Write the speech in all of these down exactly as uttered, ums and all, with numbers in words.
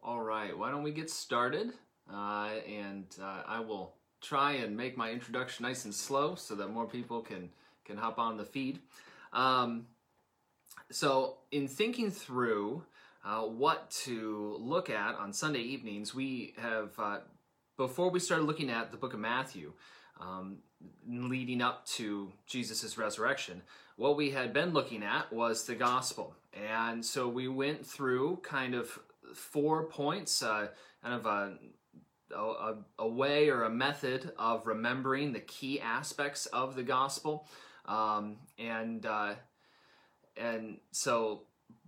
All right, why don't we get started? Uh, and uh, I will try and make my introduction nice and slow so that more people can, can hop on the feed. Um, so in thinking through uh, what to look at on Sunday evenings, we have, uh, before we started looking at the book of Matthew, um, leading up to Jesus' resurrection, what we had been looking at was the gospel. And so we went through kind of four points, uh, kind of a, a, a way or a method of remembering the key aspects of the gospel. Um, and, uh, and so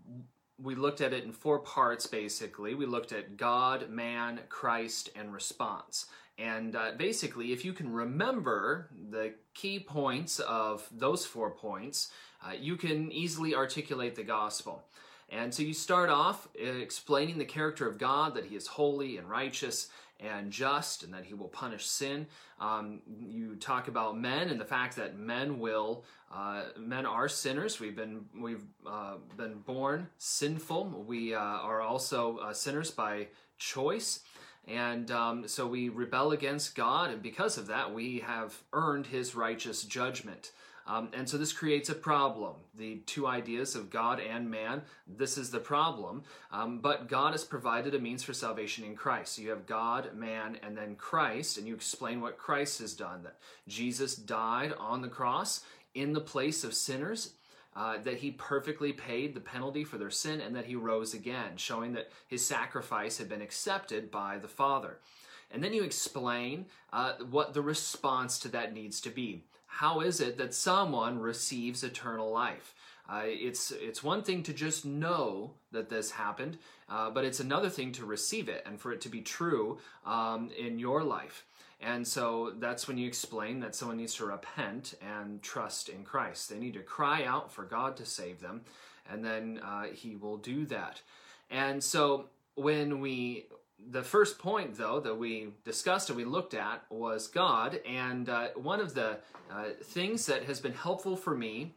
we looked at it in four parts, basically. We looked at God, man, Christ, and response. And uh, basically, if you can remember the key points of those four points, uh, you can easily articulate the gospel. And so you start off explaining the character of God, that he is holy and righteous and just, and that he will punish sin. Um, you talk about men and the fact that men will, uh, men are sinners. We've been we've uh, been born sinful. We uh, are also uh, sinners by choice. And um, so we rebel against God, and because of that, we have earned his righteous judgment. Um, and so this creates a problem. The two ideas of God and man, this is the problem. Um, but God has provided a means for salvation in Christ. So you have God, man, and then Christ, and you explain what Christ has done, that Jesus died on the cross in the place of sinners, Uh, that he perfectly paid the penalty for their sin, and that he rose again, showing that his sacrifice had been accepted by the Father. And then you explain uh, what the response to that needs to be. How is it that someone receives eternal life? Uh, it's, it's one thing to just know that this happened, uh, but it's another thing to receive it and for it to be true um, in your life. And so that's when you explain that someone needs to repent and trust in Christ. They need to cry out for God to save them, and then uh, he will do that. And so when we, the first point, though, that we discussed and we looked at was God. And uh, one of the uh, things that has been helpful for me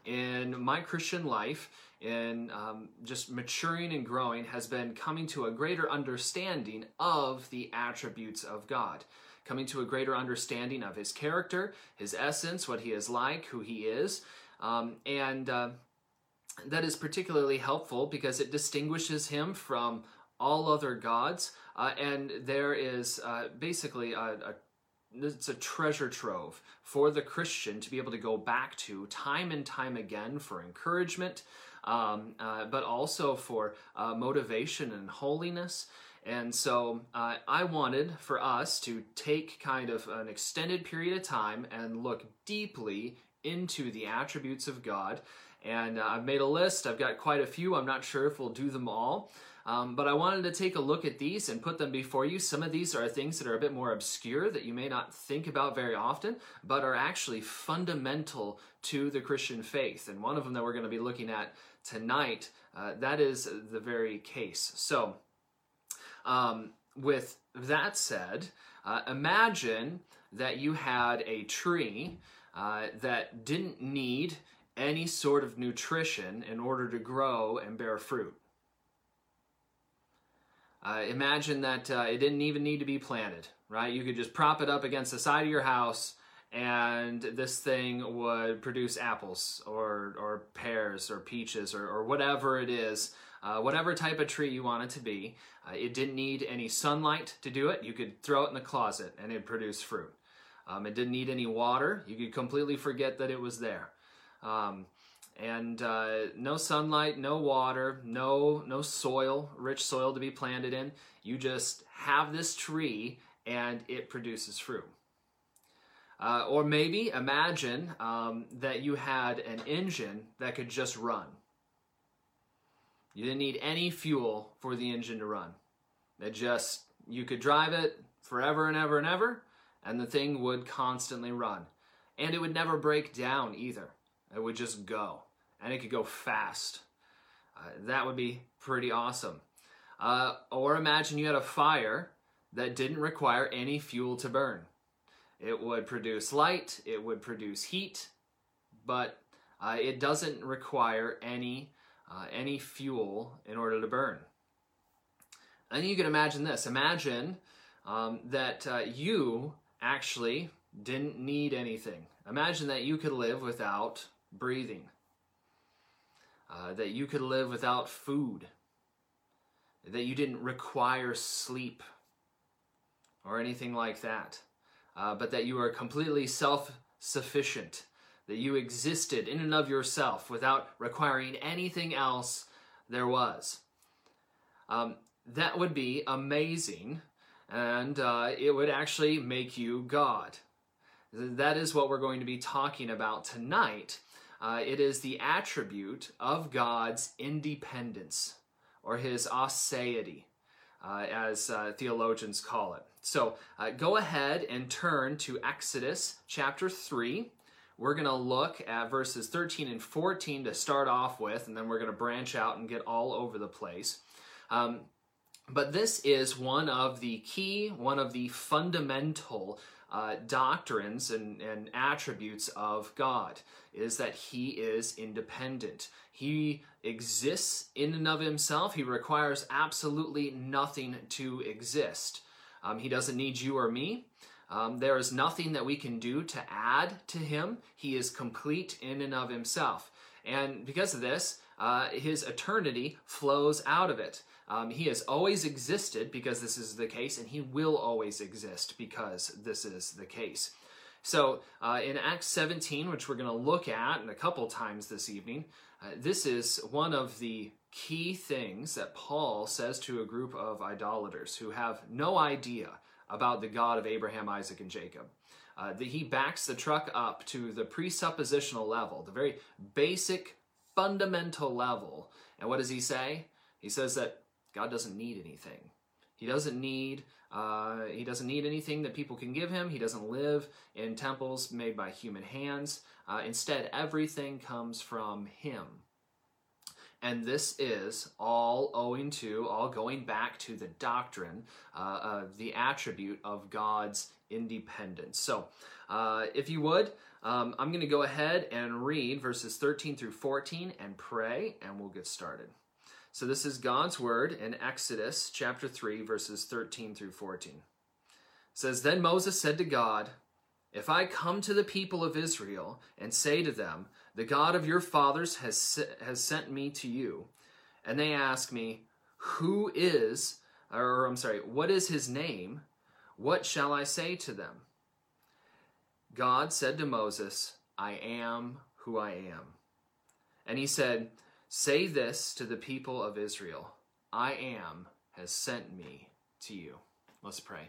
in my Christian life, in um, just maturing and growing, has been coming to a greater understanding of the attributes of God. Coming to a greater understanding of his character, his essence, what he is like, who he is. Um, and uh, that is particularly helpful because it distinguishes him from all other gods. Uh, and there is uh, basically a, a it's a treasure trove for the Christian to be able to go back to time and time again for encouragement, um, uh, but also for uh, motivation and holiness. And so uh, I wanted for us to take kind of an extended period of time and look deeply into the attributes of God. And uh, I've made a list. I've got quite a few. I'm not sure if we'll do them all. Um, but I wanted to take a look at these and put them before you. Some of these are things that are a bit more obscure that you may not think about very often, but are actually fundamental to the Christian faith. And one of them that we're going to be looking at tonight, uh, that is the very case. So, Um, with that said, uh, imagine that you had a tree uh, that didn't need any sort of nutrition in order to grow and bear fruit. Uh, imagine that uh, it didn't even need to be planted, right? You could just prop it up against the side of your house and this thing would produce apples or, or pears or peaches or, or whatever it is. Uh, whatever type of tree you want it to be. Uh, it didn't need any sunlight to do it. You could throw it in the closet and it'd produce fruit. Um, it didn't need any water. You could completely forget that it was there. Um, and uh, no sunlight, no water, no, no soil, rich soil to be planted in. You just have this tree and it produces fruit. Uh, or maybe imagine um, that you had an engine that could just run. You didn't need any fuel for the engine to run. It just, you could drive it forever and ever and ever, and the thing would constantly run. And it would never break down either. It would just go. And it could go fast. Uh, that would be pretty awesome. Uh, or imagine you had a fire that didn't require any fuel to burn. It would produce light, it would produce heat, but uh, it doesn't require any Uh, any fuel in order to burn. And you can imagine this. Imagine um, that uh, you actually didn't need anything. Imagine that you could live without breathing. Uh, that you could live without food. That you didn't require sleep or anything like that. Uh, but that you were completely self-sufficient. That you existed in and of yourself without requiring anything else there was. Um, that would be amazing, and uh, it would actually make you God. That is what we're going to be talking about tonight. Uh, it is the attribute of God's independence, or his aseity, uh, as uh, theologians call it. So uh, go ahead and turn to Exodus chapter three. We're going to look at verses thirteen and fourteen to start off with, and then we're going to branch out and get all over the place. Um, but this is one of the key, one of the fundamental uh, doctrines and, and attributes of God, is that he is independent. He exists in and of himself. He requires absolutely nothing to exist. Um, he doesn't need you or me. Um, there is nothing that we can do to add to him. He is complete in and of himself. And because of this, uh, his eternity flows out of it. Um, he has always existed because this is the case, and he will always exist because this is the case. So uh, in Acts seventeen, which we're going to look at in a couple times this evening, uh, this is one of the key things that Paul says to a group of idolaters who have no idea about the God of Abraham, Isaac, and Jacob. Uh, that he backs the truck up to the presuppositional level, the very basic, fundamental level. And what does he say? He says that God doesn't need anything. He doesn't need uh, he doesn't need anything that people can give him. He doesn't live in temples made by human hands. Uh, instead, everything comes from him. And this is all owing to, all going back to the doctrine uh, of the attribute of God's independence. So, uh, if you would, um, I'm going to go ahead and read verses thirteen through fourteen and pray, and we'll get started. So this is God's word in Exodus chapter three, verses thirteen through fourteen. It says, "Then Moses said to God, 'If I come to the people of Israel and say to them, the God of your fathers has, has sent me to you, and they ask me, who is, or I'm sorry, what is his name? What shall I say to them?' God said to Moses, 'I am who I am.' And he said, 'Say this to the people of Israel, I am has sent me to you.'" Let's pray.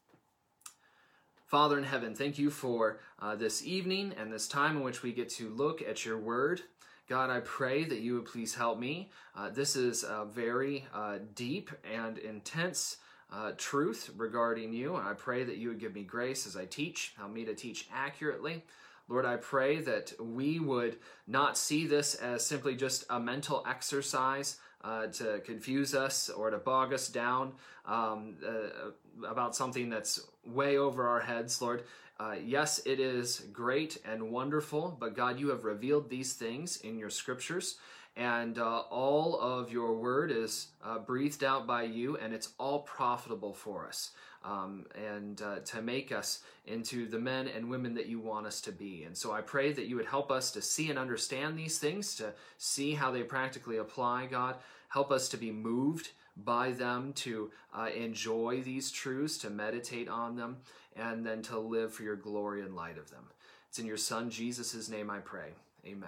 Father in heaven, thank you for uh, this evening and this time in which we get to look at your word. God, I pray that you would please help me. Uh, this is a very uh, deep and intense uh, truth regarding you, and I pray that you would give me grace as I teach, help me to teach accurately. Lord, I pray that we would not see this as simply just a mental exercise uh, to confuse us or to bog us down um, uh, about something that's way over our heads, Lord. Uh, yes, it is great and wonderful, but God, you have revealed these things in your scriptures, and uh, all of your word is uh, breathed out by you, and it's all profitable for us. Um, and uh, to make us into the men and women that you want us to be. And so I pray that you would help us to see and understand these things, to see how they practically apply, God. Help us to be moved by them, to uh, enjoy these truths, to meditate on them, and then to live for your glory in light of them. It's in your Son, Jesus' name I pray. Amen.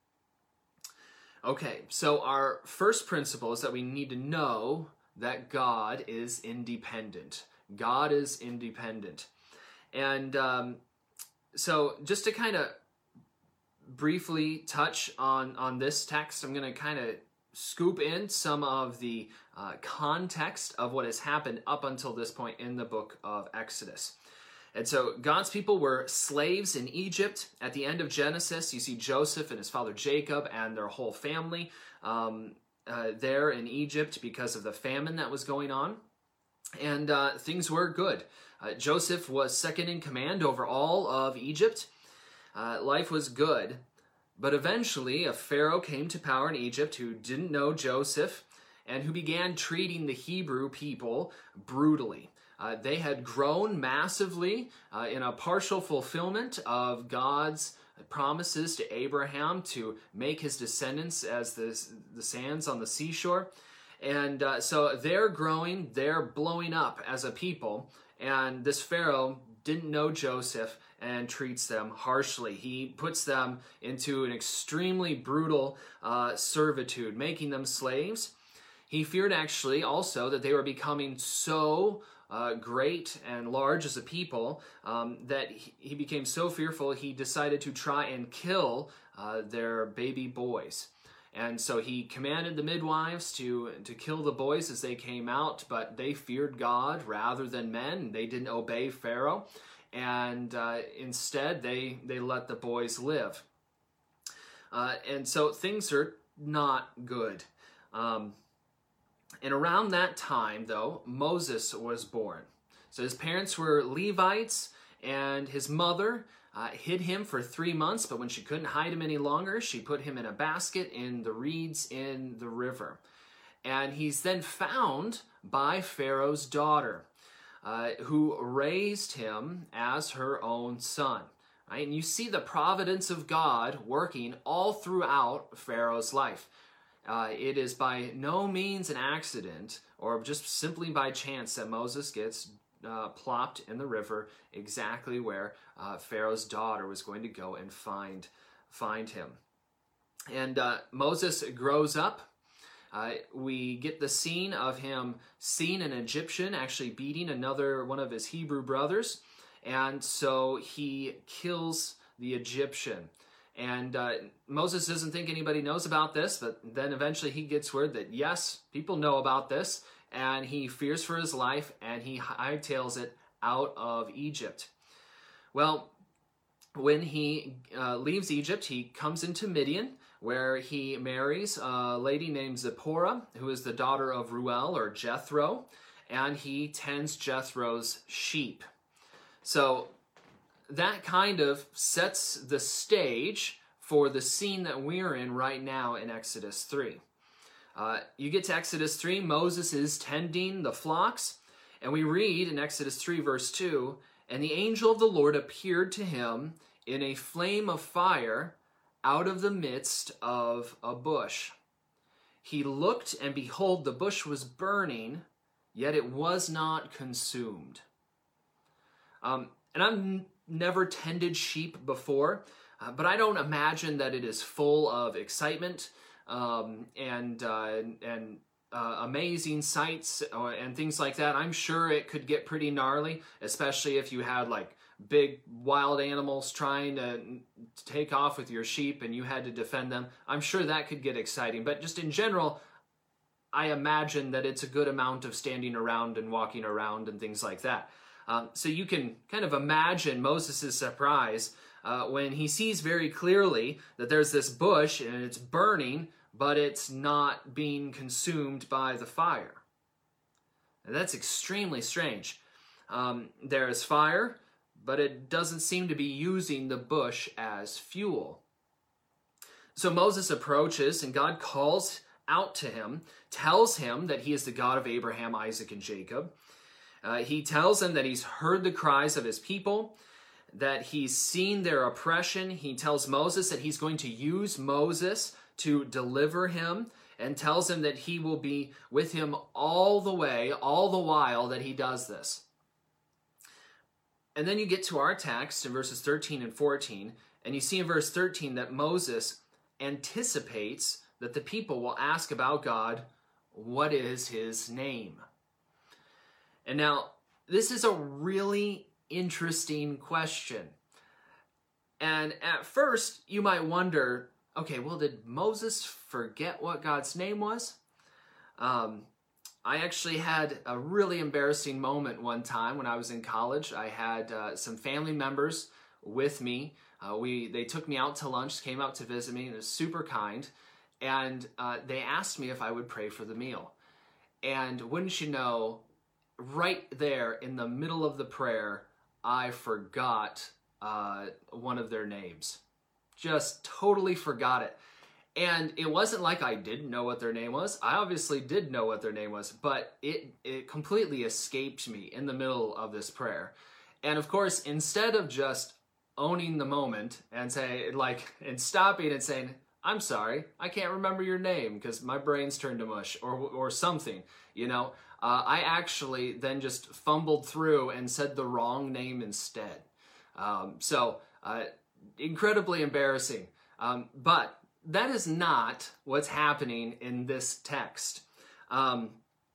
Okay, so our first principle is that we need to know that God is independent. God is independent. And um, so just to kind of briefly touch on, on this text, I'm going to kind of scoop in some of the uh, context of what has happened up until this point in the book of Exodus. And so God's people were slaves in Egypt. At the end of Genesis, you see Joseph and his father Jacob and their whole family um, uh, there in Egypt because of the famine that was going on. And uh, things were good. Uh, Joseph was second in command over all of Egypt. Uh, life was good. But eventually, a pharaoh came to power in Egypt who didn't know Joseph, and who began treating the Hebrew people brutally. Uh, they had grown massively uh, in a partial fulfillment of God's promises to Abraham to make his descendants as the, the sands on the seashore. And uh, so they're growing, they're blowing up as a people, and this Pharaoh didn't know Joseph and treats them harshly. He puts them into an extremely brutal uh, servitude, making them slaves. He feared actually also that they were becoming so uh, great and large as a people um, that he, he became so fearful he decided to try and kill uh, their baby boys. And so he commanded the midwives to, to kill the boys as they came out, but they feared God rather than men. They didn't obey Pharaoh, and uh, instead they, they let the boys live. Uh, and so things are not good. Um, and around that time, though, Moses was born. So his parents were Levites, and his mother Uh, hid him for three months, but when she couldn't hide him any longer, she put him in a basket in the reeds in the river. And he's then found by Pharaoh's daughter, uh, who raised him as her own son. Right? And you see the providence of God working all throughout Pharaoh's life. Uh, it is by no means an accident or just simply by chance that Moses gets Uh, plopped in the river exactly where uh, Pharaoh's daughter was going to go and find find him. And uh, Moses grows up. Uh, we get the scene of him seeing an Egyptian actually beating another one of his Hebrew brothers, and so he kills the Egyptian. And uh, Moses doesn't think anybody knows about this, but then eventually he gets word that yes, people know about this, and he fears for his life, and he hightails it out of Egypt. Well, when he uh, leaves Egypt, he comes into Midian, where he marries a lady named Zipporah, who is the daughter of Ruel, or Jethro, and he tends Jethro's sheep. So that kind of sets the stage for the scene that we're in right now in Exodus three. Uh, you get to Exodus three, Moses is tending the flocks, and we read in Exodus three verse two, "And the angel of the Lord appeared to him in a flame of fire out of the midst of a bush. He looked, and behold, the bush was burning, yet it was not consumed." Um, and I've n- never tended sheep before, uh, but I don't imagine that it is full of excitement um, and uh, and uh, amazing sights or, and things like that. I'm sure it could get pretty gnarly, especially if you had like big wild animals trying to take off with your sheep and you had to defend them. I'm sure that could get exciting, but just in general, I imagine that it's a good amount of standing around and walking around and things like that. Um, so you can kind of imagine Moses' surprise uh, when he sees very clearly that there's this bush and it's burning, but it's not being consumed by the fire. And that's extremely strange. Um, there is fire, but it doesn't seem to be using the bush as fuel. So Moses approaches, and God calls out to him, tells him that he is the God of Abraham, Isaac, and Jacob. Uh, he tells him that he's heard the cries of his people, that he's seen their oppression. He tells Moses that he's going to use Moses to deliver him, and tells him that he will be with him all the way, all the while that he does this. And then you get to our text in verses thirteen and fourteen, and you see in verse thirteen that Moses anticipates that the people will ask about God, what is his name? And now, this is a really interesting question. And at first, you might wonder, okay, well, did Moses forget what God's name was? Um, I actually had a really embarrassing moment one time when I was in college. I had uh, some family members with me. Uh, we They took me out to lunch, came out to visit me, and it was super kind. And uh, they asked me if I would pray for the meal. And wouldn't you know, right there in the middle of the prayer, I forgot uh, one of their names. Just totally forgot it. And it wasn't like I didn't know what their name was. I obviously did know what their name was, but it, it completely escaped me in the middle of this prayer. And of course, instead of just owning the moment and say, like, and stopping and saying, I'm sorry, I can't remember your name because my brain's turned to mush, or or something, you know, uh, I actually then just fumbled through and said the wrong name instead. Um, so, uh, incredibly embarrassing. Um, but that is not what's happening in this text. Um,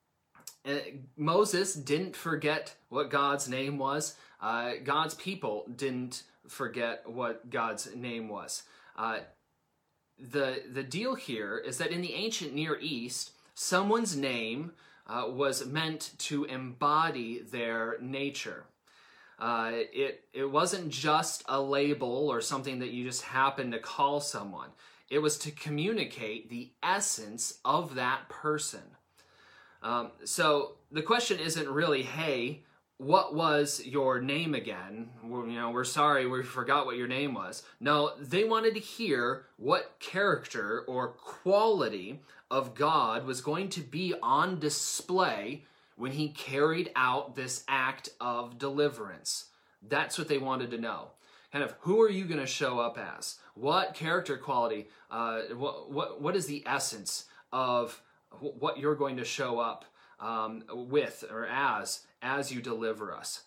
Moses didn't forget what God's name was. Uh, God's people didn't forget what God's name was. Uh, the, the deal here is that in the ancient Near East, someone's name uh, was meant to embody their nature. Uh, it, it wasn't just a label or something that you just happen to call someone. It was to communicate the essence of that person. Um, so the question isn't really, hey, what was your name again? We're, you know, we're sorry, we forgot what your name was. No, they wanted to hear what character or quality of God was going to be on display when he carried out this act of deliverance. That's what they wanted to know. Kind of, who are you going to show up as? What character quality, uh, what, what, what is the essence of what you're going to show up um, with or as, as you deliver us?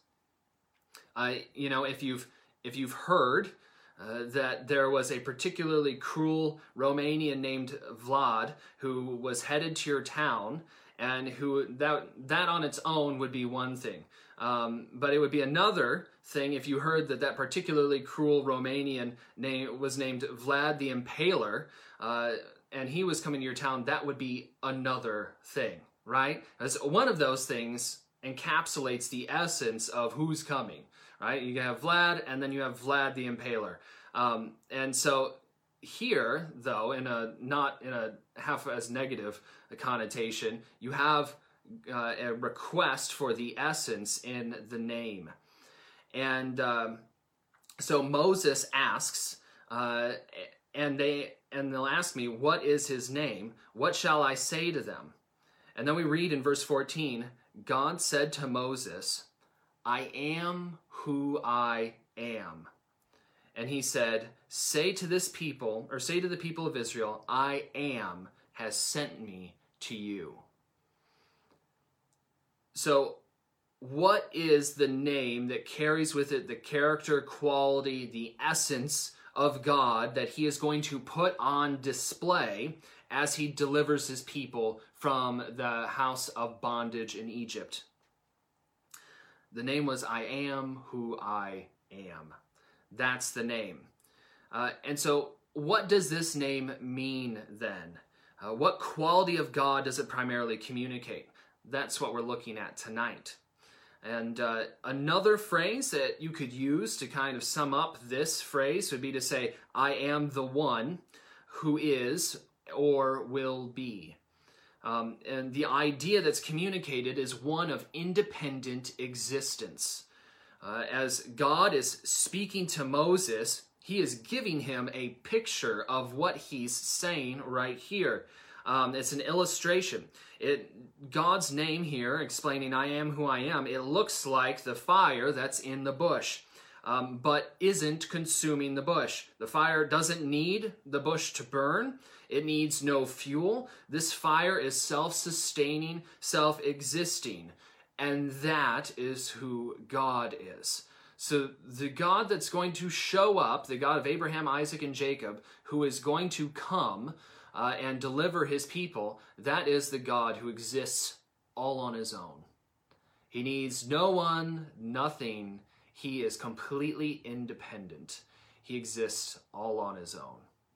Uh, you know, if you've, if you've heard uh, that there was a particularly cruel Romanian named Vlad who was headed to your town, and who that, that on its own would be one thing. Um, but it would be another thing if you heard that that particularly cruel Romanian name was named Vlad the Impaler, uh, and he was coming to your town. That would be another thing, right? As one of those things encapsulates the essence of who's coming, right? You have Vlad, and then you have Vlad the Impaler. Um, and so here, though, in a not in a half as negative connotation, you have Uh, a request for the essence in the name. And um, so Moses asks, uh, and they and they'll ask me, what is his name? What shall I say to them? And then we read in verse fourteen, God said to Moses, I am who I am. And he said, say to this people, or say to the people of Israel, I am has sent me to you. So what is the name that carries with it the character, quality, the essence of God that he is going to put on display as he delivers his people from the house of bondage in Egypt? The name was I am who I am. That's the name. Uh, and so what does this name mean then? Uh, what quality of God does it primarily communicate? That's what we're looking at tonight. And uh, another phrase that you could use to kind of sum up this phrase would be to say, I am the one who is or will be. Um, and the idea that's communicated is one of independent existence. Uh, as God is speaking to Moses, he is giving him a picture of what he's saying right here. Um, it's an illustration. It, God's name here, explaining I am who I am, it looks like the fire that's in the bush, um, but isn't consuming the bush. The fire doesn't need the bush to burn. It needs no fuel. This fire is self-sustaining, self-existing, and that is who God is. So the God that's going to show up, the God of Abraham, Isaac, and Jacob, who is going to come Uh, and deliver his people, that is the God who exists all on his own. He needs no one, nothing. He is completely independent. He exists all on his own.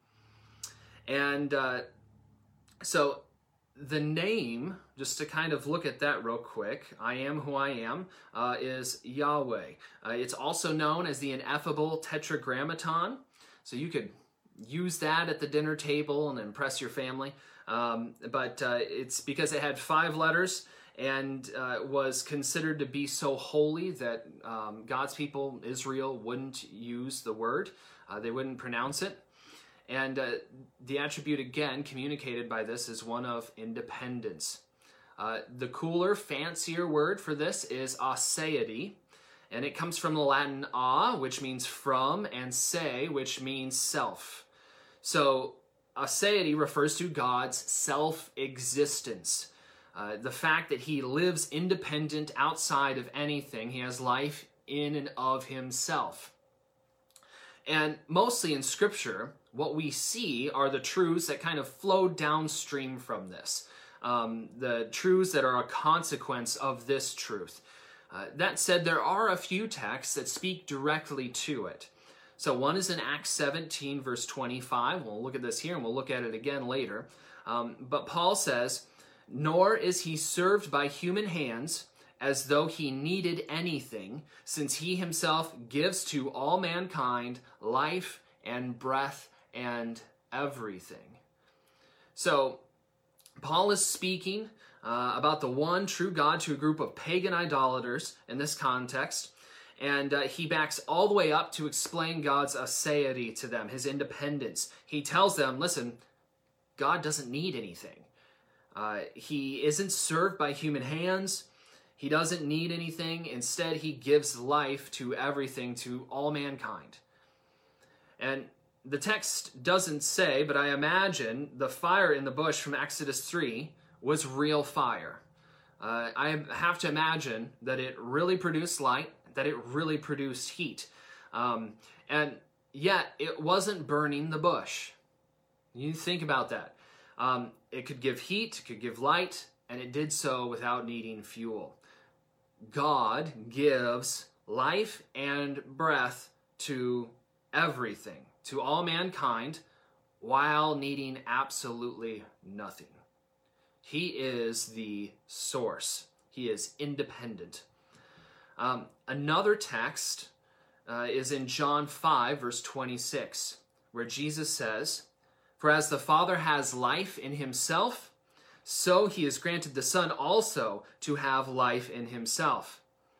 And uh, so the name, just to kind of look at that real quick, I am who I am, uh, is Yahweh. Uh, it's also known as the ineffable tetragrammaton. So you could use that at the dinner table and impress your family. Um, but uh, it's because it had five letters and uh, was considered to be so holy that um, God's people, Israel, wouldn't use the word. Uh, they wouldn't pronounce it. And uh, the attribute, again, communicated by this is one of independence. Uh, the cooler, fancier word for this is aseity, and it comes from the Latin a, which means from, and se, which means self. So aseity refers to God's self-existence. Uh, the fact that he lives independent outside of anything. He has life in and of himself. And mostly in Scripture, what we see are the truths that kind of flow downstream from this. Um, the truths that are a consequence of this truth. Uh, that said, there are a few texts that speak directly to it. So one is in Acts seventeen, verse twenty-five. We'll look at this here, and we'll look at it again later. Um, but Paul says, "Nor is he served by human hands, as though he needed anything, since he himself gives to all mankind life and breath and everything." So, Paul is speaking uh, about the one true God to a group of pagan idolaters in this context, and uh, he backs all the way up to explain God's aseity to them, his independence. He tells them, listen, God doesn't need anything. Uh, he isn't served by human hands. He doesn't need anything. Instead, he gives life to everything, to all mankind. And the text doesn't say, but I imagine the fire in the bush from Exodus three was real fire. Uh, I have to imagine that it really produced light, that it really produced heat. Um, and yet, it wasn't burning the bush. You think about that. Um, it could give heat, it could give light, and it did so without needing fuel. God gives life and breath to everything, to all mankind, while needing absolutely nothing. He is the source. He is independent. Um, another text uh, is in John five, verse twenty-six, where Jesus says, "For as the Father has life in himself, so he has granted the Son also to have life in himself."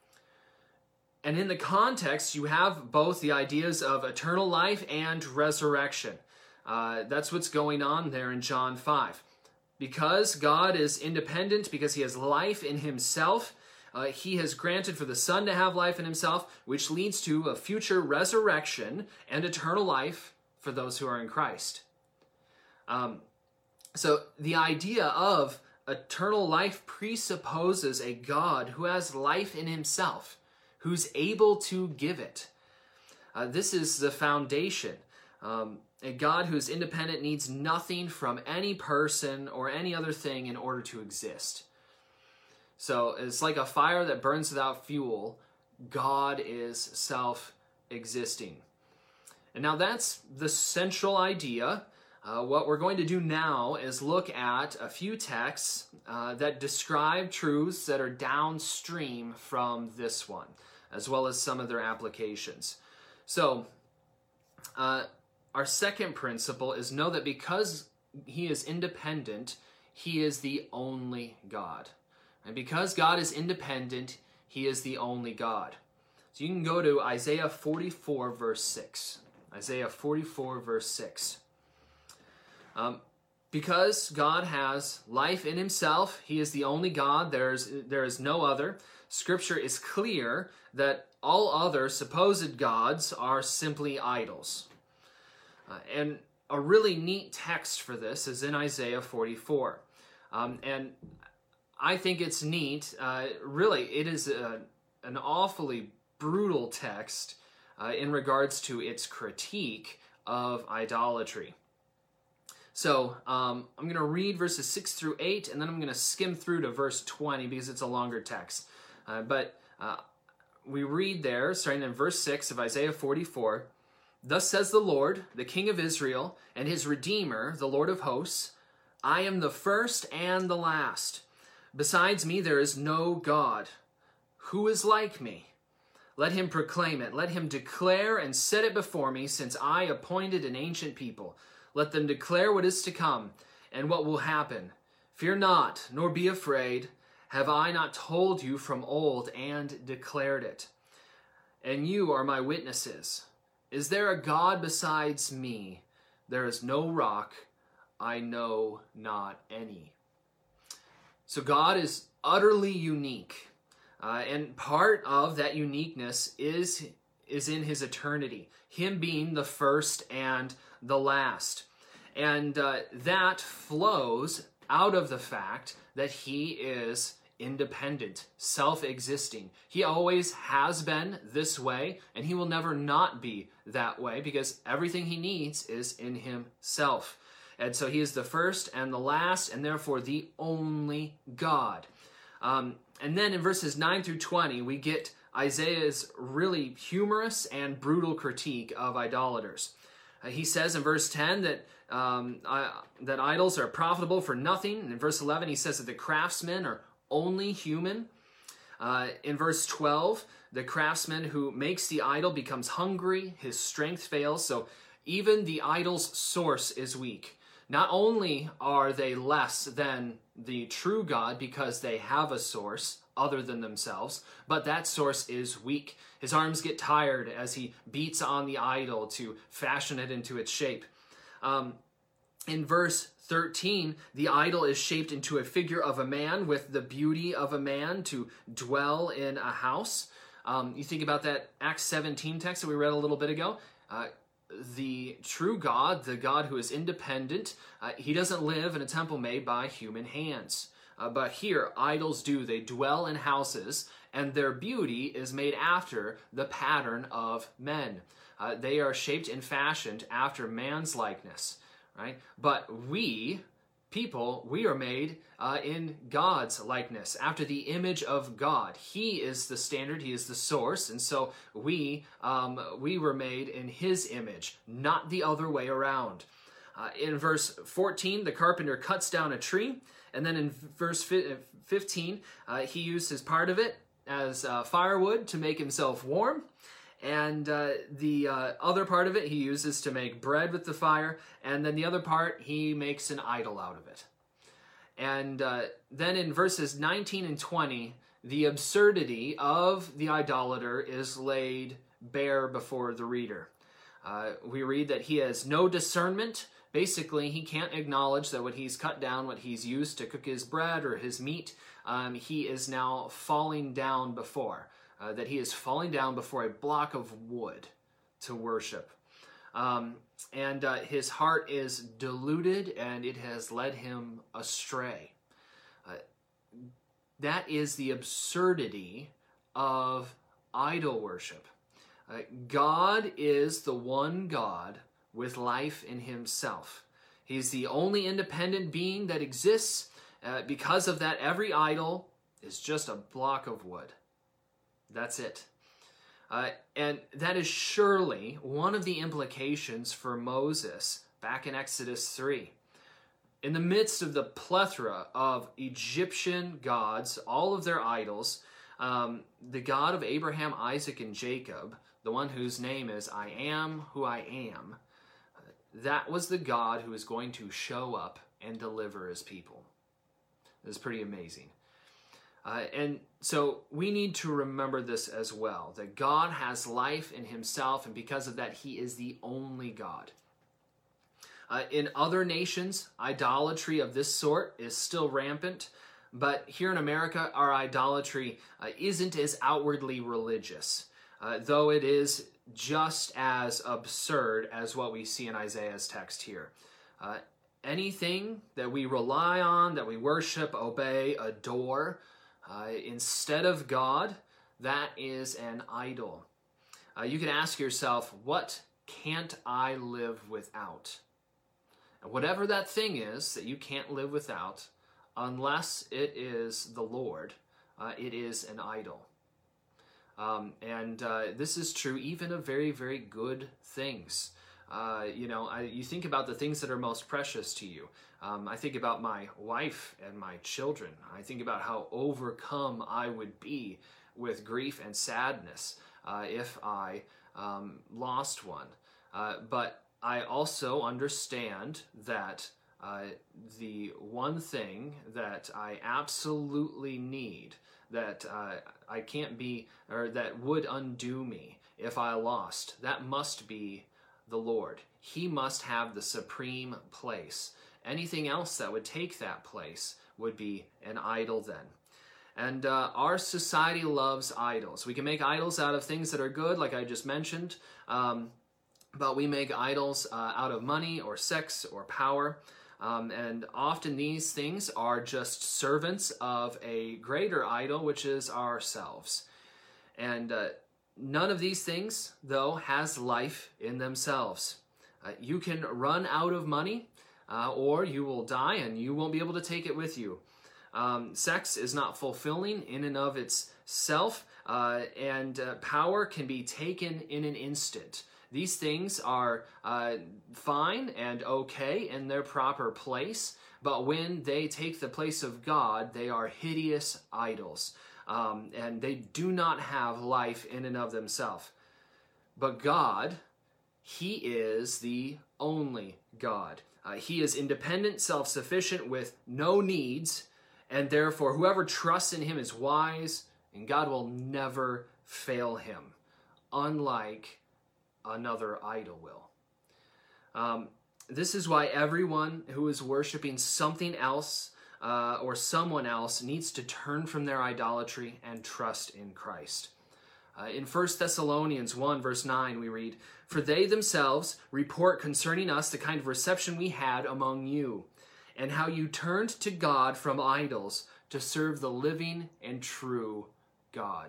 And in the context, you have both the ideas of eternal life and resurrection. Uh, that's what's going on there in John five. Because God is independent, because he has life in himself, uh, he has granted for the Son to have life in himself, which leads to a future resurrection and eternal life for those who are in Christ. Um, So the idea of eternal life presupposes a God who has life in himself, who's able to give it. Uh, this is the foundation. Um, a God who is independent needs nothing from any person or any other thing in order to exist. So it's like a fire that burns without fuel. God is self-existing. And now that's the central idea. Uh, what we're going to do now is look at a few texts uh, that describe truths that are downstream from this one, as well as some of their applications. So, uh, our second principle is know that because he is independent, he is the only God. And because God is independent, he is the only God. So you can go to Isaiah forty-four, verse six. Isaiah forty-four, verse six. Um, because God has life in himself, he is the only God, there's, there is no other. Scripture is clear that all other supposed gods are simply idols. Uh, and a really neat text for this is in Isaiah forty-four. Um, and I think it's neat. Uh, really, it is a, an awfully brutal text uh, in regards to its critique of idolatry. So um, I'm going to read verses six through eight, and then I'm going to skim through to verse twenty because it's a longer text. Uh, but uh, we read there, starting in verse six of Isaiah forty-four, "Thus says the Lord, the King of Israel, and his Redeemer, the Lord of hosts, I am the first and the last. Besides me there is no God. Who is like me? Let him proclaim it. Let him declare and set it before me, since I appointed an ancient people. Let them declare what is to come and what will happen. Fear not, nor be afraid. Have I not told you from old and declared it? And you are my witnesses. Is there a God besides me? there is no rock, I know not any. So God is utterly unique. Uh, and part of that uniqueness is, is in his eternity, him being the first and the last. And uh, that flows out of the fact that he is independent, self-existing. He always has been this way, and he will never not be that way, because everything he needs is in himself. And so he is the first and the last, and therefore the only God. Um, and then in verses nine through twenty, we get Isaiah's really humorous and brutal critique of idolaters. Uh, he says in verse ten that um, uh, that idols are profitable for nothing. And in verse eleven, he says that the craftsmen are only human. Uh, in verse twelve, the craftsman who makes the idol becomes hungry, his strength fails. So even the idol's source is weak. Not only are they less than the true God because they have a source other than themselves, but that source is weak. His arms get tired as he beats on the idol to fashion it into its shape. Um, in verse thirteen, the idol is shaped into a figure of a man with the beauty of a man to dwell in a house. Um, you think about that Acts seventeen text that we read a little bit ago. Uh, the true God, the God who is independent, uh, he doesn't live in a temple made by human hands. Uh, but here, idols do. They dwell in houses, and their beauty is made after the pattern of men. Uh, they are shaped and fashioned after man's likeness, right? But we, people, we are made uh, in God's likeness, after the image of God. He is the standard, he is the source, and so we, um, we were made in his image, not the other way around. Uh, in verse fourteen, the carpenter cuts down a tree, and then in verse fifteen, uh, he uses part of it as uh, firewood to make himself warm, and uh, the uh, other part of it he uses to make bread with the fire, and then the other part he makes an idol out of it. And uh, then in verses nineteen and twenty, the absurdity of the idolater is laid bare before the reader. Uh, we read that he has no discernment. Basically, he can't acknowledge that what he's cut down, what he's used to cook his bread or his meat, um, he is now falling down before. Uh, that he is falling down before a block of wood to worship. Um, and uh, his heart is deluded, and it has led him astray. Uh, that is the absurdity of idol worship. Uh, God is the one God with life in himself. He's the only independent being that exists. Uh, because of that, every idol is just a block of wood. That's it. Uh, and that is surely one of the implications for Moses back in Exodus three. In the midst of the plethora of Egyptian gods, all of their idols, um, the God of Abraham, Isaac, and Jacob, the one whose name is I am who I am, that was the God who is going to show up and deliver his people. It's pretty amazing. Uh, and so we need to remember this as well, that God has life in himself, and because of that, he is the only God. Uh, in other nations, idolatry of this sort is still rampant, but here in America, our idolatry uh, isn't as outwardly religious, uh, though it is just as absurd as what we see in Isaiah's text here. Uh, anything that we rely on, that we worship, obey, adore, Uh, instead of God, that is an idol. Uh, you can ask yourself, what can't I live without? And whatever that thing is that you can't live without, unless it is the Lord, uh, it is an idol. Um, and uh, this is true even of very, very good things. Uh, you know, I, you think about the things that are most precious to you. Um, I think about my wife and my children. I think about how overcome I would be with grief and sadness uh, if I um, lost one. Uh, but I also understand that uh, the one thing that I absolutely need, that uh, I can't be, or that would undo me if I lost, that must be the Lord. He must have the supreme place. Anything else that would take that place would be an idol then. And uh, our society loves idols. We can make idols out of things that are good, like I just mentioned, um, but we make idols uh, out of money or sex or power. Um, and often these things are just servants of a greater idol, which is ourselves. And uh, none of these things, though, has life in themselves. Uh, you can run out of money, uh, or you will die and you won't be able to take it with you. Um, sex is not fulfilling in and of itself, uh, and uh, power can be taken in an instant. These things are uh, fine and okay in their proper place, but when they take the place of God, they are hideous idols, um, and they do not have life in and of themselves. But God, He is the only God. Uh, he is independent, self-sufficient, with no needs, and therefore whoever trusts in Him is wise, and God will never fail him, unlike another idol will. Um, this is why everyone who is worshiping something else uh, or someone else needs to turn from their idolatry and trust in Christ. Uh, in First Thessalonians one, verse nine, we read, "For they themselves report concerning us the kind of reception we had among you, and how you turned to God from idols to serve the living and true God."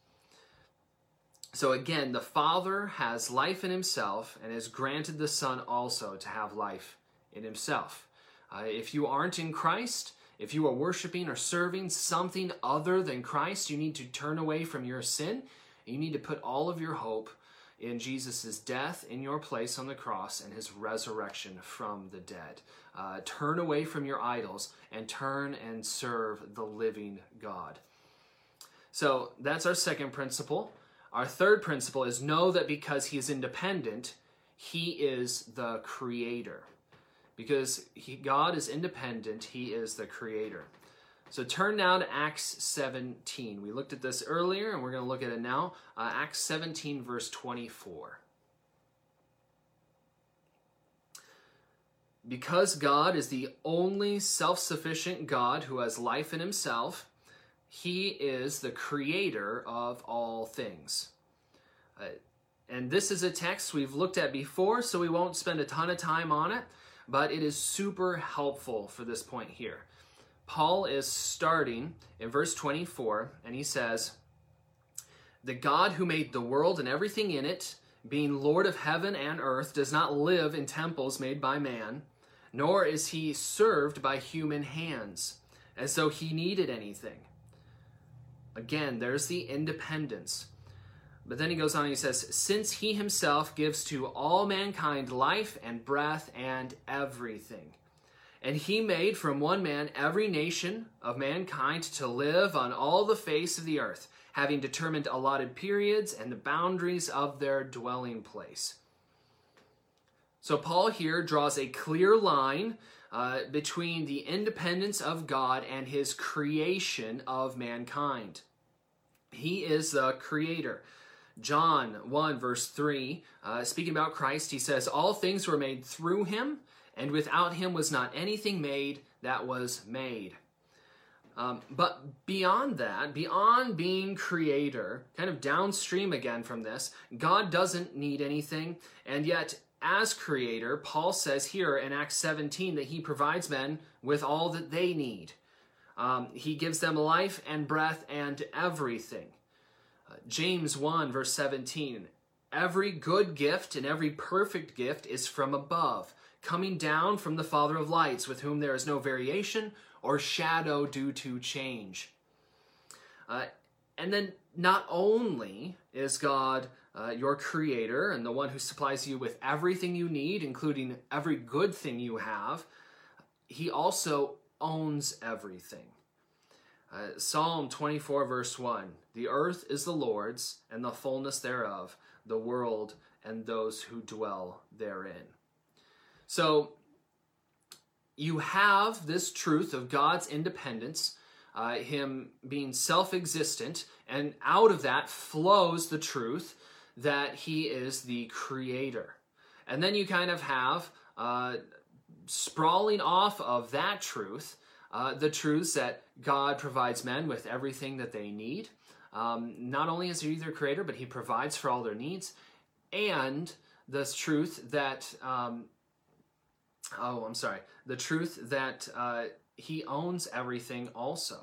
So again, the Father has life in Himself and has granted the Son also to have life in Himself. Uh, if you aren't in Christ, if you are worshiping or serving something other than Christ, you need to turn away from your sin. You need to put all of your hope in Jesus' death in your place on the cross and His resurrection from the dead. Uh, turn away from your idols and turn and serve the living God. So that's our second principle. Our third principle is know that because He is independent, He is the creator. Because he, God is independent, He is the creator. So turn now to Acts seventeen. We looked at this earlier, and we're going to look at it now. Uh, Acts seventeen, verse twenty-four. Because God is the only self-sufficient God who has life in Himself, He is the creator of all things. Uh, and this is a text we've looked at before, so we won't spend a ton of time on it, but it is super helpful for this point here. Paul is starting in verse twenty-four, and he says, "The God who made the world and everything in it, being Lord of heaven and earth, does not live in temples made by man, nor is He served by human hands, as though He needed anything." Again, there's the independence. But then he goes on and he says, "Since He Himself gives to all mankind life and breath and everything. And He made from one man every nation of mankind to live on all the face of the earth, having determined allotted periods and the boundaries of their dwelling place." So Paul here draws a clear line uh, between the independence of God and His creation of mankind. He is the creator. John one, verse three, uh, speaking about Christ, he says, "All things were made through Him, and without Him was not anything made that was made." Um, but beyond that, beyond being creator, kind of downstream again from this, God doesn't need anything. And yet, as creator, Paul says here in Acts seventeen that He provides men with all that they need. Um, he gives them life and breath and everything. Uh, James one, verse seventeen, "Every good gift and every perfect gift is from above, coming down from the Father of lights, with whom there is no variation or shadow due to change." Uh, and then not only is God uh, your creator and the one who supplies you with everything you need, including every good thing you have, He also owns everything. Uh, Psalm twenty-four, verse one, "The earth is the Lord's, and the fullness thereof, the world and those who dwell therein." So you have this truth of God's independence, uh, Him being self-existent, and out of that flows the truth that He is the creator. And then you kind of have uh, sprawling off of that truth, uh, the truths that God provides men with everything that they need. Um, not only is he their creator, but he provides for all their needs. And the truth that, um, oh, I'm sorry, the truth that uh, he owns everything also.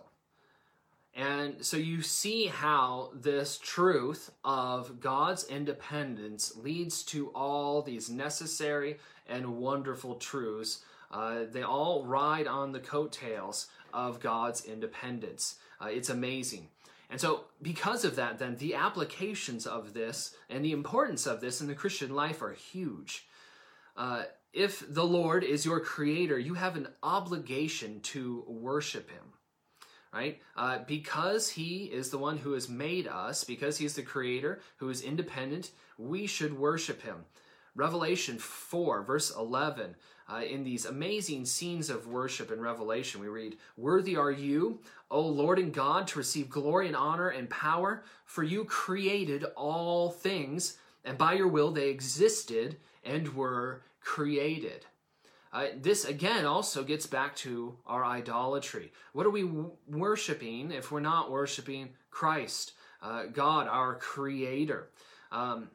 And so you see how this truth of God's independence leads to all these necessary and wonderful truths. Uh, they all ride on the coattails of God's independence. Uh, it's amazing. And so because of that, then the applications of this and the importance of this in the Christian life are huge. Uh, if the Lord is your creator, you have an obligation to worship him. Right? Uh, because he is the one who has made us, because he's the creator who is independent, we should worship him. Revelation four, verse eleven, uh, in these amazing scenes of worship in Revelation, we read, "Worthy are you, O Lord and God, to receive glory and honor and power, for you created all things, and by your will they existed and were created." Uh, this, again, also gets back to our idolatry. What are we w- worshiping if we're not worshiping Christ, uh, God, our creator? Um,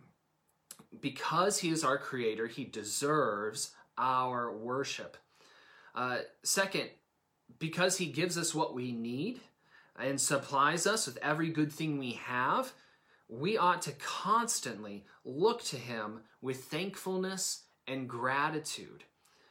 because he is our creator, he deserves our worship. Uh, second, because he gives us what we need and supplies us with every good thing we have, we ought to constantly look to him with thankfulness and gratitude.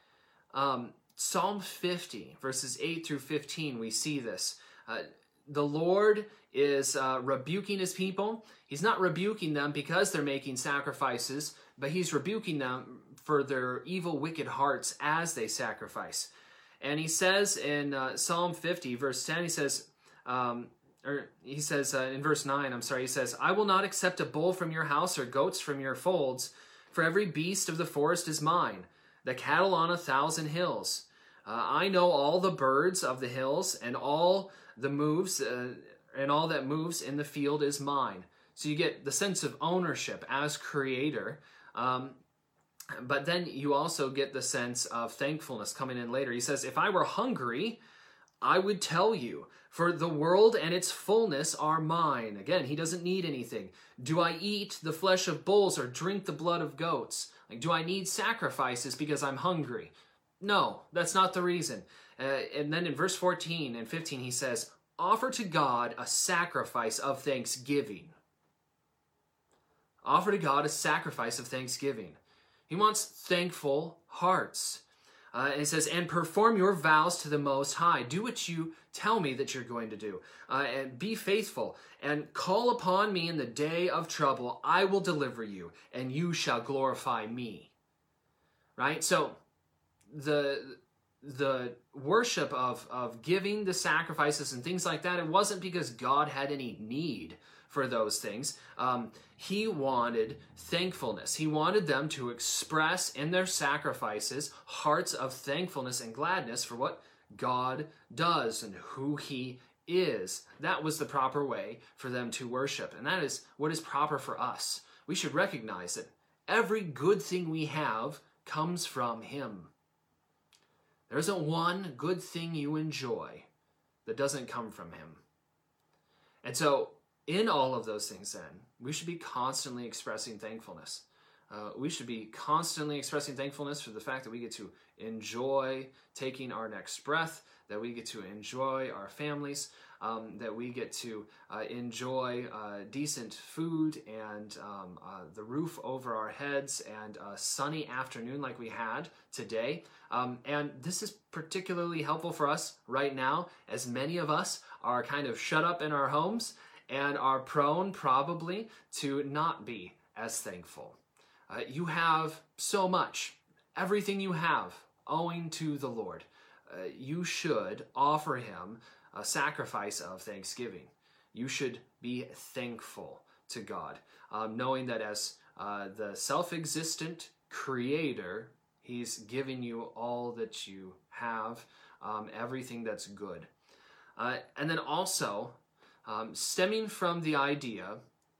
Um, Psalm fifty, verses eight through fifteen, we see this. Uh, the Lord is uh, rebuking his people. He's not rebuking them because they're making sacrifices, but he's rebuking them for their evil, wicked hearts as they sacrifice. And he says in uh, Psalm fifty, verse ten, he says, um, or he says uh, in verse nine, I'm sorry, he says, "I will not accept a bull from your house or goats from your folds, for every beast of the forest is mine, the cattle on a thousand hills. Uh, I know all the birds of the hills, and all the moves, uh, and all that moves in the field is mine." So you get the sense of ownership as creator, um, but then you also get the sense of thankfulness coming in later. He says, "If I were hungry, I would tell you, for the world and its fullness are mine." Again, he doesn't need anything. "Do I eat the flesh of bulls or drink the blood of goats?" Like, do I need sacrifices because I'm hungry? No, that's not the reason. Uh, and then in verse fourteen and fifteen, he says, "Offer to God a sacrifice of thanksgiving." Offer to God a sacrifice of thanksgiving. He wants thankful hearts. Uh, and it says, "And perform your vows to the Most High." Do what you tell me that you're going to do. Uh, and be faithful. "And call upon me in the day of trouble. I will deliver you, and you shall glorify me." Right? So the the worship of, of giving the sacrifices and things like that, it wasn't because God had any need for those things. Um, he wanted thankfulness. He wanted them to express in their sacrifices hearts of thankfulness and gladness for what God does and who he is. That was the proper way for them to worship. And that is what is proper for us. We should recognize that every good thing we have comes from him. There isn't one good thing you enjoy that doesn't come from him. And so, in all of those things, then, we should be constantly expressing thankfulness. Uh, we should be constantly expressing thankfulness for the fact that we get to enjoy taking our next breath, that we get to enjoy our families, um, that we get to uh, enjoy uh, decent food and um, uh, the roof over our heads and a sunny afternoon like we had today. Um, and this is particularly helpful for us right now, as many of us are kind of shut up in our homes and are prone probably to not be as thankful. Uh, you have so much, everything you have, owing to the Lord. Uh, you should offer him a sacrifice of thanksgiving. You should be thankful to God, um, knowing that as uh, the self-existent creator, he's given you all that you have, um, everything that's good. Uh, and then also, um, stemming from the idea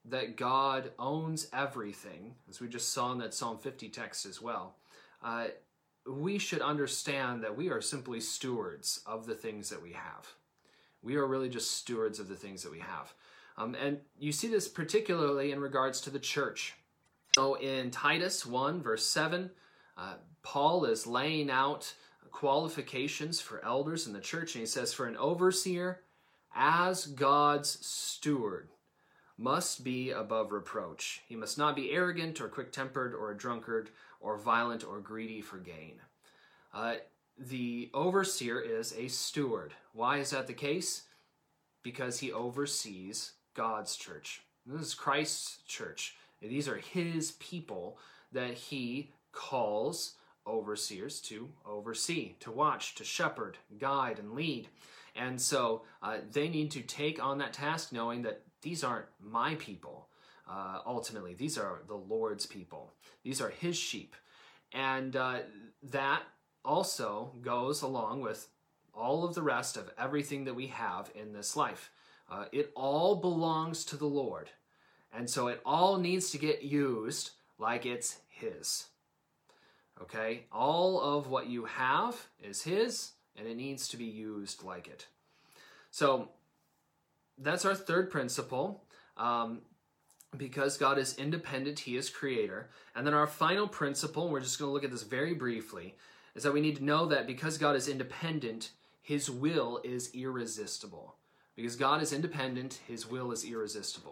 that God owns everything, as we just saw in that Psalm fifty text as well, uh, we should understand that we are simply stewards of the things that we have. We are really just stewards of the things that we have. Um, and you see this particularly in regards to the church. So in Titus one, verse seven, uh, Paul is laying out qualifications for elders in the church, and he says, for an overseer as God's steward must be above reproach. He must not be arrogant or quick-tempered or a drunkard or violent or greedy for gain. Uh, the overseer is a steward. Why is that the case? Because he oversees God's church. This is Christ's church. These are his people that he calls overseers to oversee, to watch, to shepherd, guide, and lead. And so uh, they need to take on that task knowing that these aren't my people. Uh, ultimately, these are the Lord's people. These are his sheep. And uh, that also goes along with all of the rest of everything that we have in this life. Uh, it all belongs to the Lord. And so it all needs to get used like it's his. Okay? All of what you have is his, and it needs to be used like it. So that's our third principle. Um, because God is independent, he is creator. And then our final principle, and we're just going to look at this very briefly, is that we need to know that because God is independent, his will is irresistible. Because God is independent, his will is irresistible.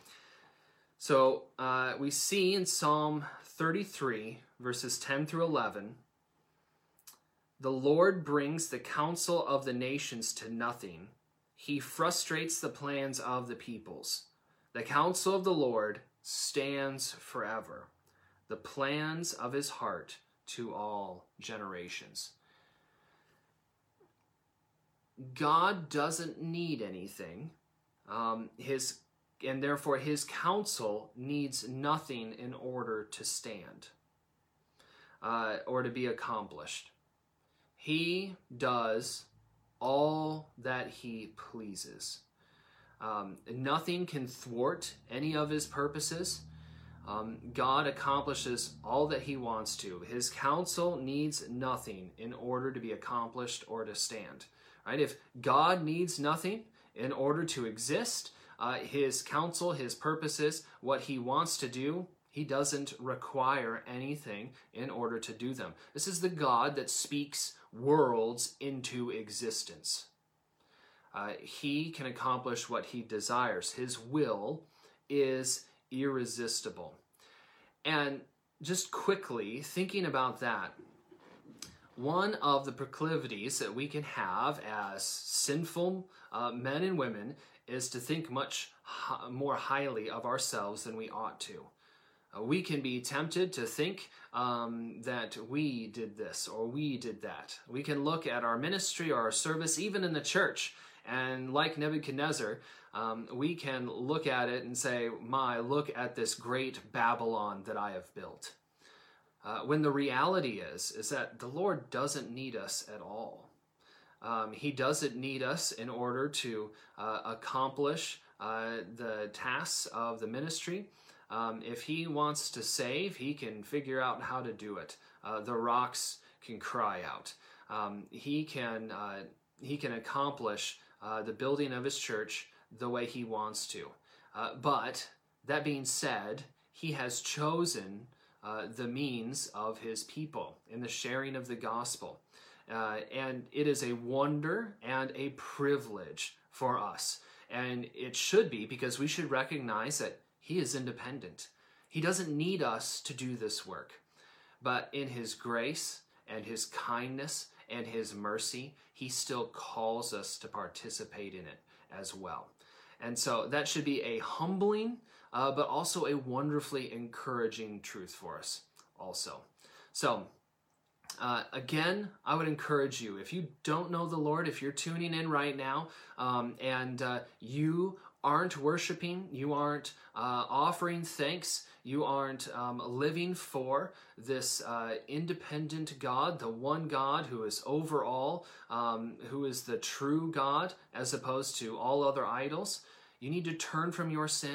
So uh, we see in Psalm thirty-three, verses ten through eleven, the Lord brings the counsel of the nations to nothing. He frustrates the plans of the peoples. The counsel of the Lord stands forever, the plans of his heart to all generations. God doesn't need anything, um, his, and therefore his counsel needs nothing in order to stand uh, or to be accomplished. He does all that he pleases. Um, nothing can thwart any of his purposes. Um, God accomplishes all that he wants to. His counsel needs nothing in order to be accomplished or to stand. Right? If God needs nothing in order to exist, uh, his counsel, his purposes, what he wants to do, he doesn't require anything in order to do them. This is the God that speaks worlds into existence. Uh, he can accomplish what he desires. His will is irresistible. And just quickly, thinking about that, one of the proclivities that we can have as sinful uh, men and women is to think much hi- more highly of ourselves than we ought to. Uh, we can be tempted to think um, that we did this or we did that. We can look at our ministry or our service, even in the church, and like Nebuchadnezzar, um, we can look at it and say, my, look at this great Babylon that I have built. Uh, when the reality is, is that the Lord doesn't need us at all. Um, he doesn't need us in order to uh, accomplish uh, the tasks of the ministry. Um, if he wants to save, he can figure out how to do it. Uh, the rocks can cry out. Um, he can uh, he can accomplish uh, the building of his church the way he wants to. Uh, but that being said, he has chosen uh, the means of his people in the sharing of the gospel. Uh, and it is a wonder and a privilege for us. And it should be, because we should recognize that he is independent. He doesn't need us to do this work. But in his grace and his kindness and his mercy, he still calls us to participate in it as well. And so that should be a humbling, uh, but also a wonderfully encouraging truth for us also. So, Uh, again, I would encourage you, if you don't know the Lord, if you're tuning in right now um, and uh, you aren't worshiping, you aren't uh, offering thanks, you aren't um, living for this uh, independent God, the one God who is over all, um, who is the true God as opposed to all other idols, you need to turn from your sin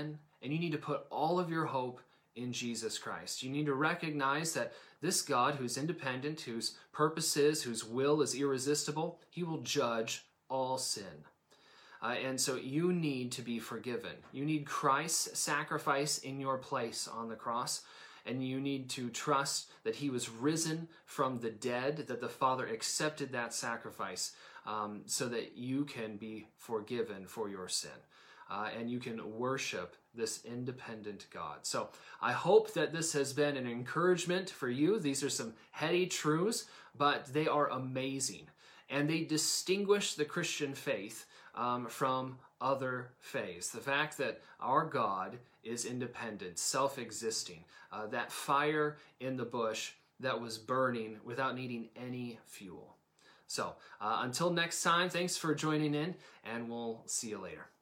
and you need to put all of your hope in Jesus Christ. You need to recognize that this God, who's independent, whose purposes, whose will is irresistible, he will judge all sin. Uh, and so you need to be forgiven. You need Christ's sacrifice in your place on the cross, and you need to trust that he was risen from the dead, that the Father accepted that sacrifice um, so that you can be forgiven for your sin. Uh, and you can worship this independent God. So I hope that this has been an encouragement for you. These are some heady truths, but they are amazing. And they distinguish the Christian faith um, from other faiths. The fact that our God is independent, self-existing, uh, that fire in the bush that was burning without needing any fuel. So uh, until next time, thanks for joining in, and we'll see you later.